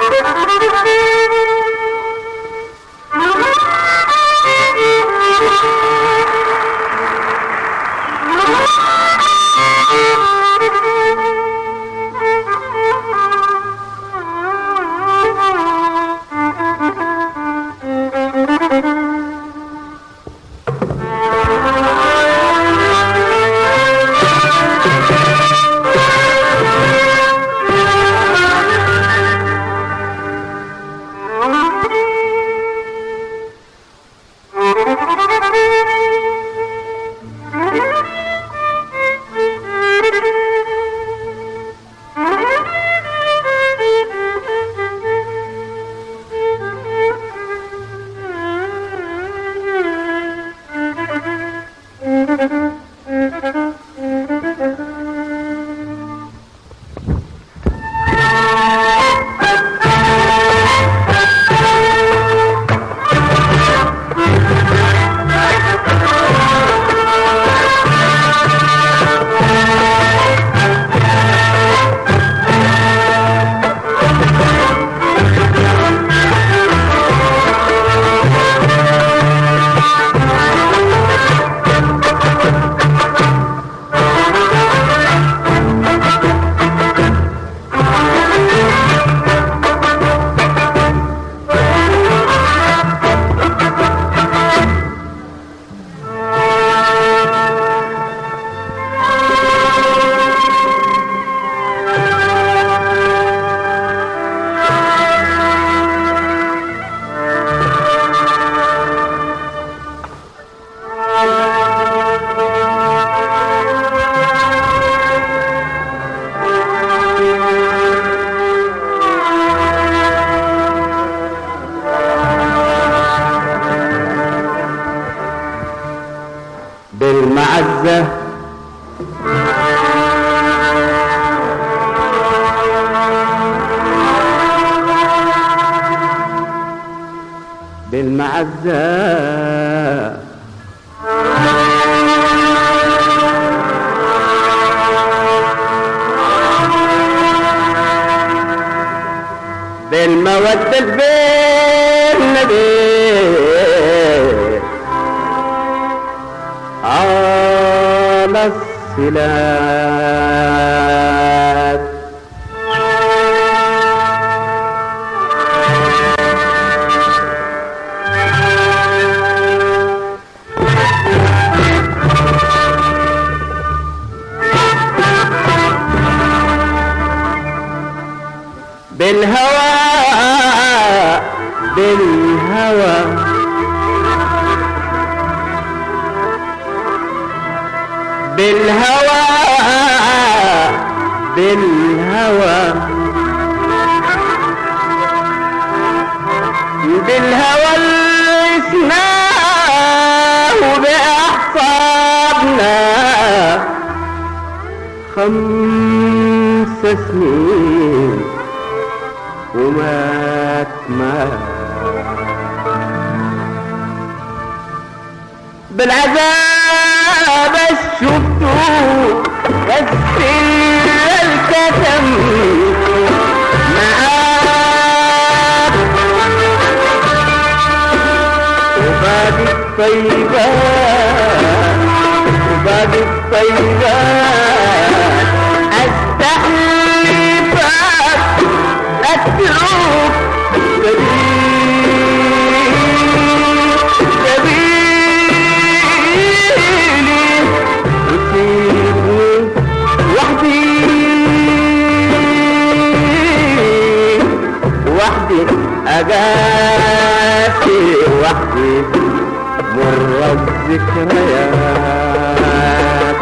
بالمعزة بالمعزة بالمودة بين على الصلات بالهوى بالهوى بالهوى بالهوى بالهوى لسناه بأحصابنا 5 سنين ومات بالعذاب شفتوه بس الكتم معاك وباقي الطيبات وباقي الطيبات استحلفك اترك سبيلي وسيبني وحدي أقاسي وحدي مر الذكريات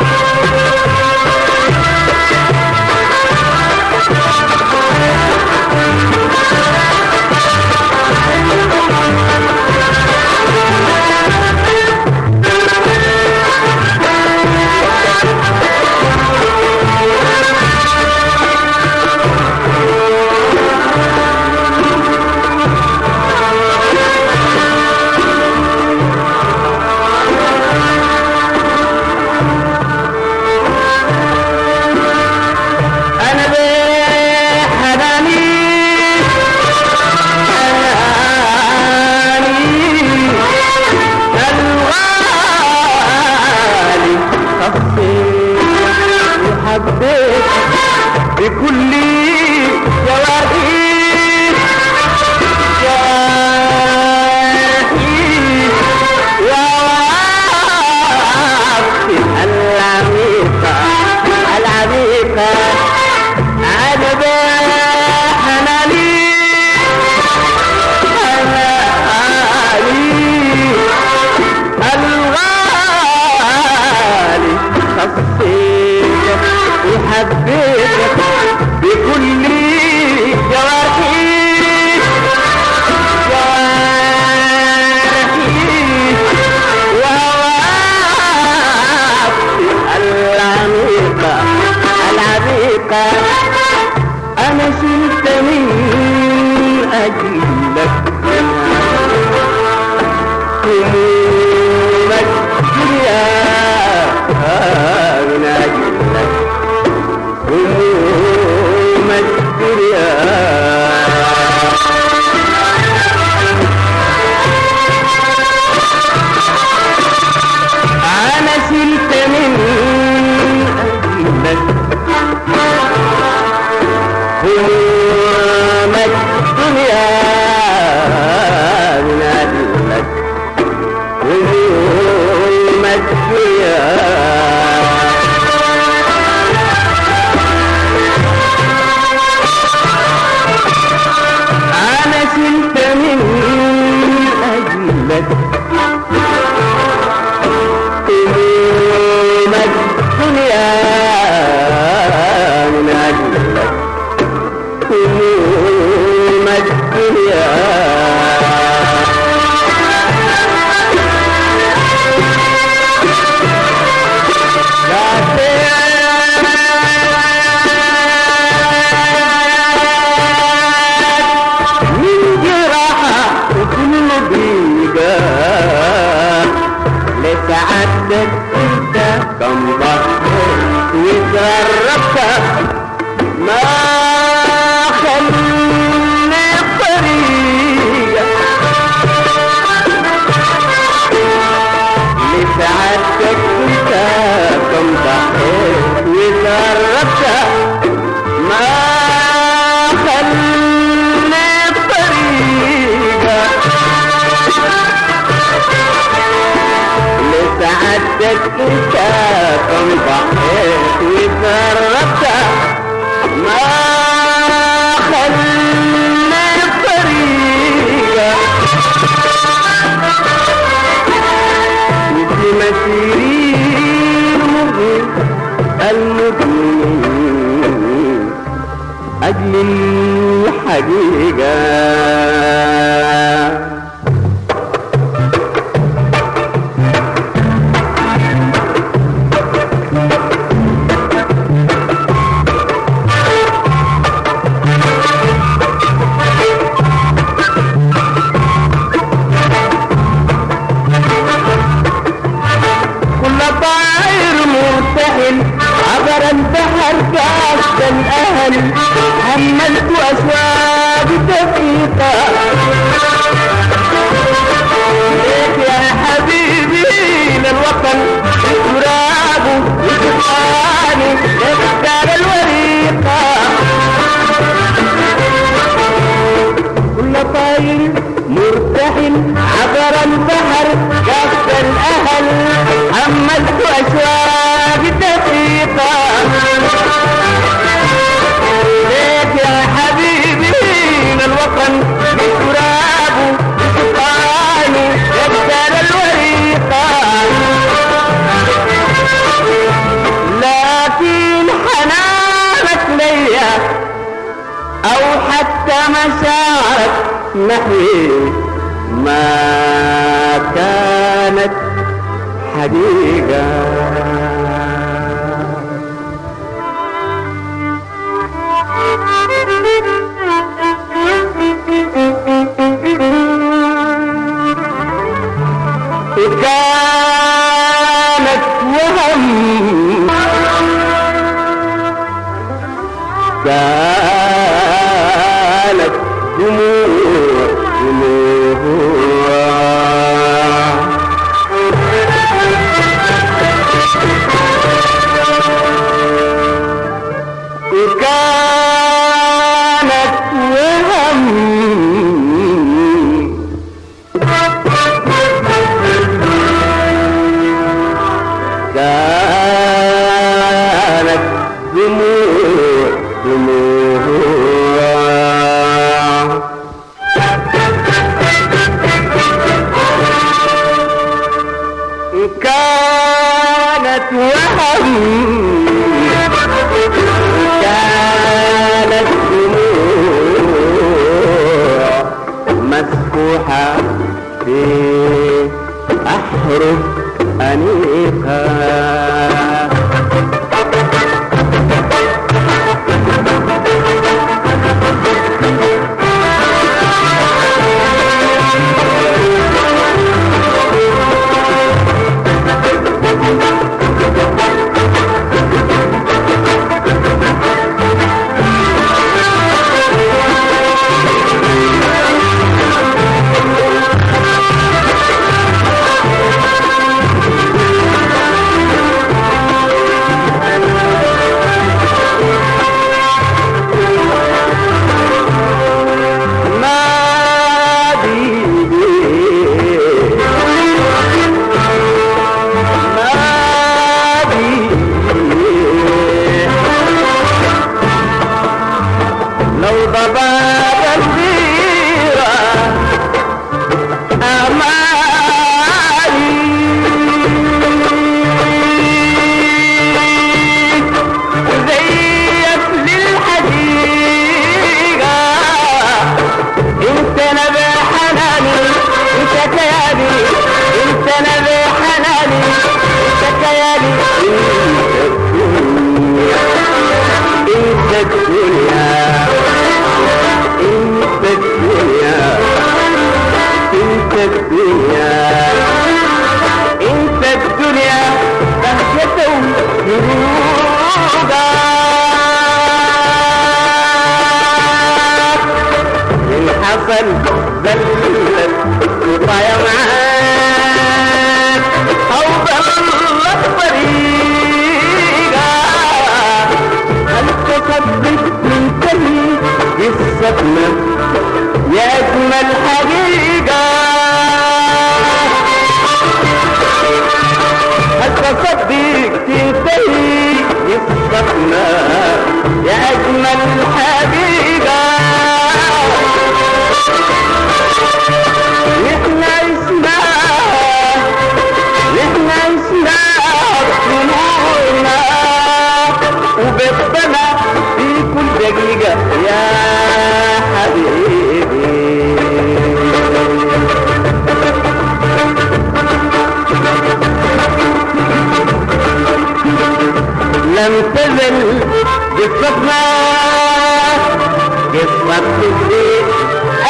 أنا شلت من أجلك همومك دنيا من أجلك همومك دنيا أنا شلت من أجلك همومك دنيا من أجلك همومك دنيا أنا شلت من أجلك همومك دنيا من أجلك همومك دنيا من جراحة وكل ضيقة لسعادتك انت كم ضحك وجربت ما خلي طريقة لسعادتك انت كم ضحك وجربت ما خلي طريقة لسعادتك انت كم ضحك وجربت ما خلي طريقة مثل مسيري المغني المدني أجل الحقيقة عبر البحر كأس الأهل حملت أسواب دقيقة ليك يا حبيبي للوطن ترابه وسبحاني يختار الوريقة كل طاير مرتحل عبر البحر كأس الأهل حملت أسواب دقيقة ليك يا حبيبي للوطن بترابه بسقاني يبدل الوريقة لكن حنانك ليا أو حتى مشاعرك نحوي ما كانت حقيقة كانت وهم كانت دموع كانت وهم كانت دموع كانت وهم كانت دموع حصل ذلت وطايا معاك أو ضلت طريقة هل تصدق من تلي قصتنا يا أجمل حقيقة هل تصدق تنتهي قصتنا يا أجمل حقيقة نحن عشنا طلوعنا وبيتنا في كل دقيقة يا حبيبي لم تزل قصتنا قصة تبدي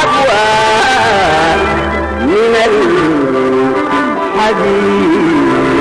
أبواب من الحديث